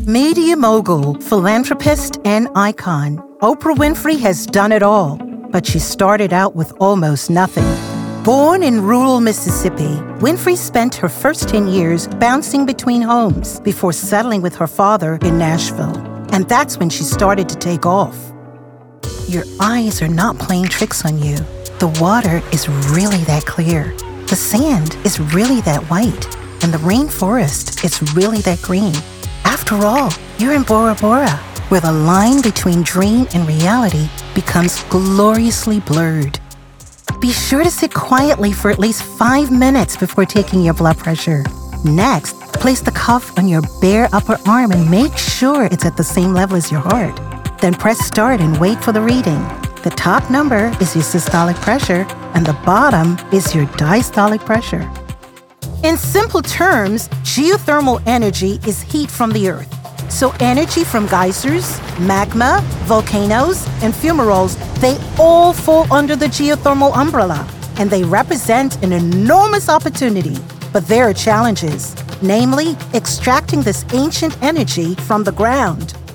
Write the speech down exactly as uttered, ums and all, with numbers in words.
Media mogul, philanthropist, and icon, Oprah Winfrey has done it all, but she started out with almost nothing. Born in rural Mississippi, Winfrey spent her first ten years bouncing between homes before settling with her father in Nashville. And that's when she started to take off. Your eyes are not playing tricks on you. The water is really that clear. The sand is really that white. And the rainforest is really that green. After all, you're in Bora Bora, where the line between dream and reality becomes gloriously blurred. Be sure to sit quietly for at least five minutes before taking your blood pressure. Next, place the cuff on your bare upper arm and make sure it's at the same level as your heart. Then press start and wait for the reading. The top number is your systolic pressure, and the bottom is your diastolic pressure. In simple terms, geothermal energy is heat from the earth. So energy from geysers, magma, volcanoes, and fumaroles, they all fall under the geothermal umbrella, and they represent an enormous opportunity. But there are challenges, namely extracting this ancient energy from the ground.